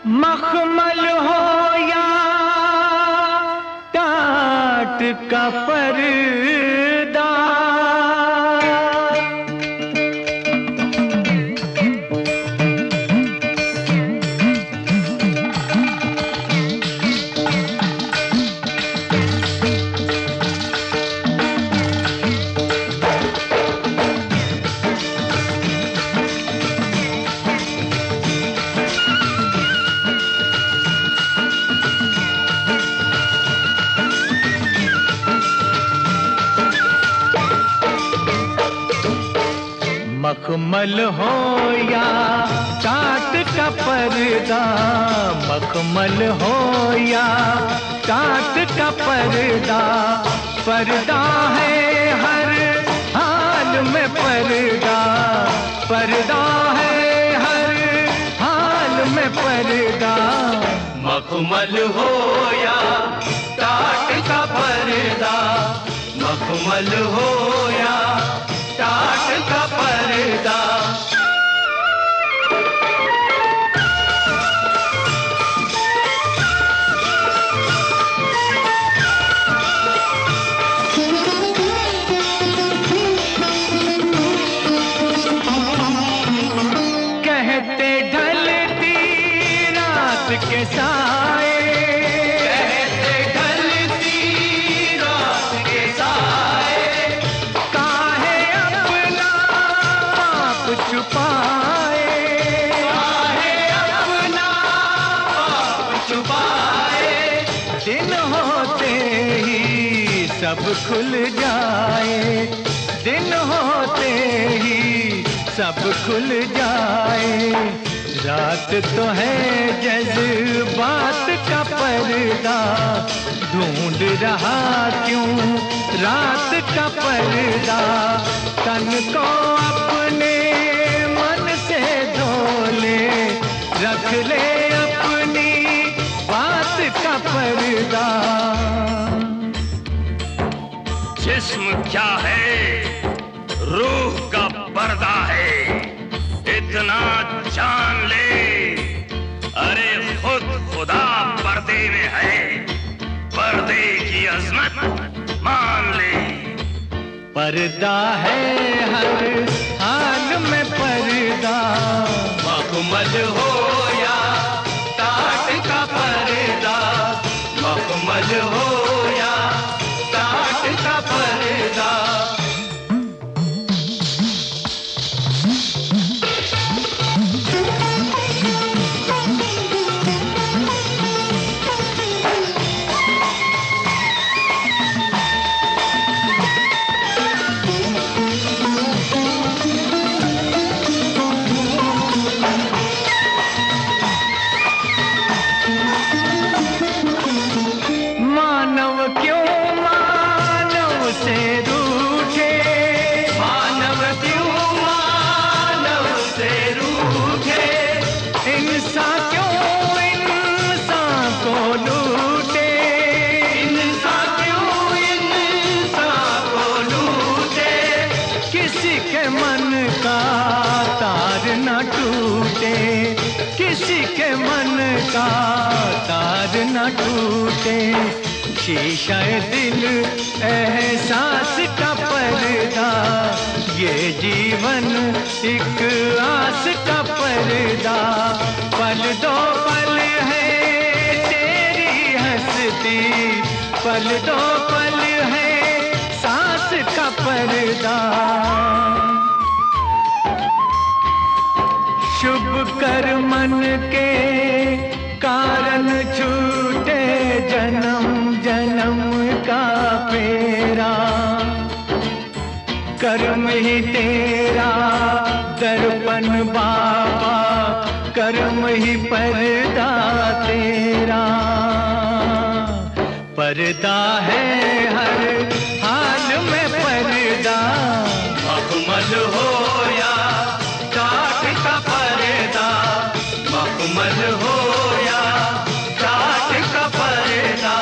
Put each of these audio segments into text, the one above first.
मखमल हो या टाट का पर्दा, मखमल हो या टाट का पर्दा, मखमल हो या टाट का पर्दा, पर्दा है हर हाल में पर्दा, पर्दा है हर हाल में पर्दा। मखमल हो या टाट का पर्दा, मखमल हो या टाट का पर्दा। कहते ढलती रात के साए, कहते ढलती रात के साए, काहे अपना पाप छुपाए, काहे अपना पाप छुपाए। दिन होते ही सब खुल जाए, दिन होते ही सब खुल जाए। रात तो है जज्बात का पर्दा, ढूंढ रहा क्यों रात का पर्दा। तन को अपने मन से धो ले, रख ले अपनी बात का पर्दा। जिस्म क्या है, रूह का पर्दा है, इतना जान ले। अरे खुद खुदा पर्दे में है, पर्दे की अजमत मान ले। पर्दा है हर हाल में पर्दा, मखमल हो या टाट का पर्दा, मखमल हो या टाट का पर्दा। मानव क्यों मानव से रूठे, मानव क्यों मानव से रूठे, इंसान क्यों इंसान को लूटे, इंसान क्यों इंसान को लूटे। किसी के मन का तार न टूटे, किसी के मन का तार न टूटे। शीशा दिल एहसास का पर्दा, ये जीवन एक आस का पर्दा। पल दो पल है तेरी हंसती, पल दो पल है सांस का पर्दा। शुभ कर मन के कारण छूटे जन्म जन्म का फेरा, कर्म ही तेरा दर्पण बाबा, कर्म ही पर्दा तेरा। पर्दा है हर हाल में पर्दा, मखमल हो या टाट का पर्दा, मखमल हो या टाट का पर्दा।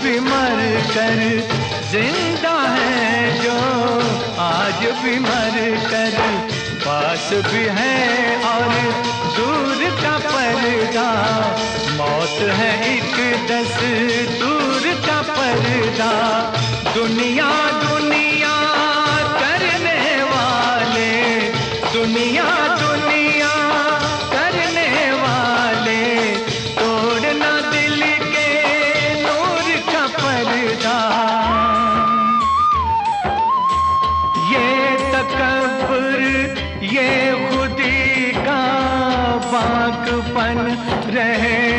भी मर कर जिंदा है जो, आज भी मर कर पास भी है और दूर का पर्दा। मौत है एक दस्तूर का पर्दा। दुनिया दुनिया करने वाले, दुनिया दुनिया करने वाले, तोड़ना दिल के नूर का पर्दा। ये तकब्बुर ये खुदी का बाकपन रहे